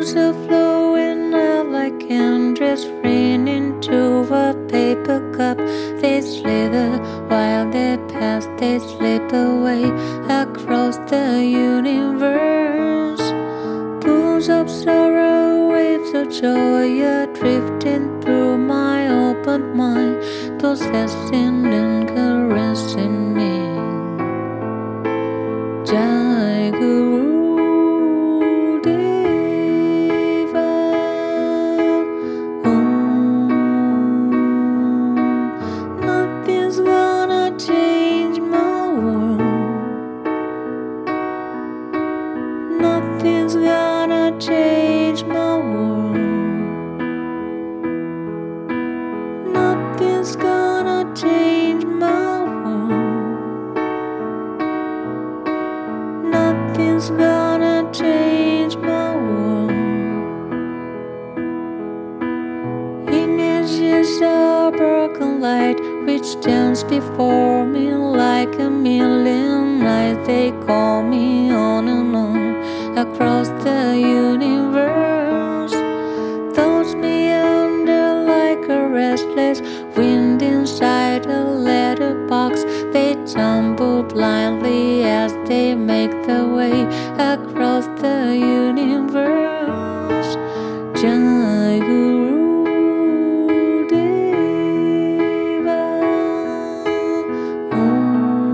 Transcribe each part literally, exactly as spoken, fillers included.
Booze are flowing out like endless rain into a paper cup. They slither while they pass, they slip away across the universe. Pools of sorrow, waves of joy are drifting through my open mind, possessing and caressing me. Jai Guru Deva Om. Nothing's gonna change my world. Nothing's gonna change my world. Nothing's gonna change my world. Nothing's gonna change my world. Images of broken light which dance before me like a million nights. They call me on and on across the universe. Throws me under like a restless wind inside a letterbox. They tumble blindly as they make their way across the universe. Jai Guru Deva Om.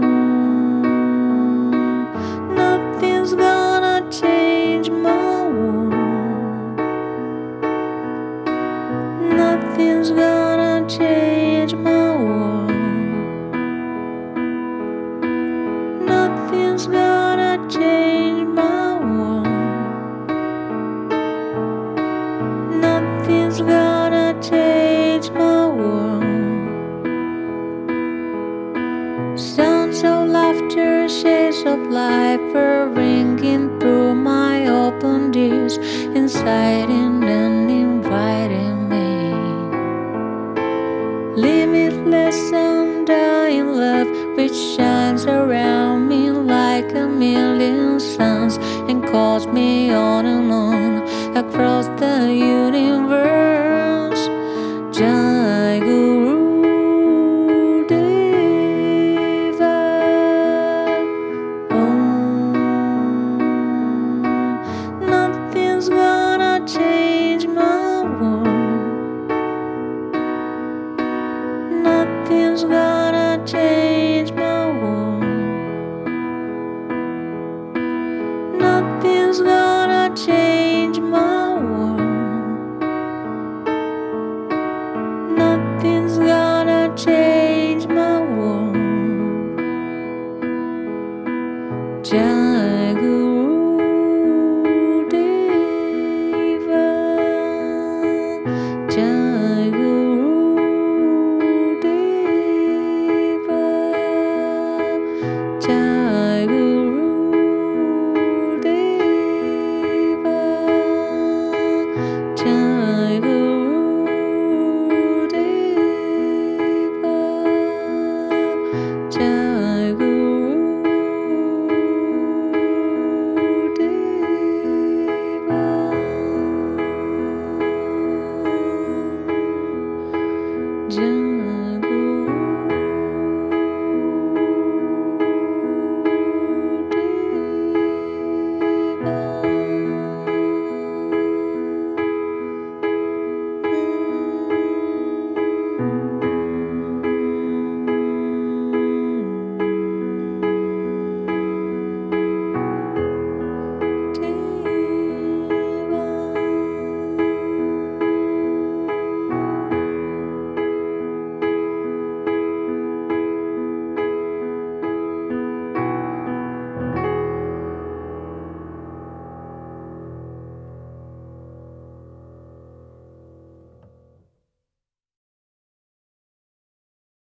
Nothing's gonna change my world. Nothing's gonna change my world. Nothing's gonna change my world. Nothing's gonna change my world. Sounds of laughter, shades of life are ringing through my open ears, inciting and inviting me. Limitless undying love which shines around me like a million suns and calls me on and on across the universe. Jai Guru Deva Om. Nothing's gonna change my world. Nothing's gonna change my world. Nothing's gonna change my world. Nothing's gonna change my world. Just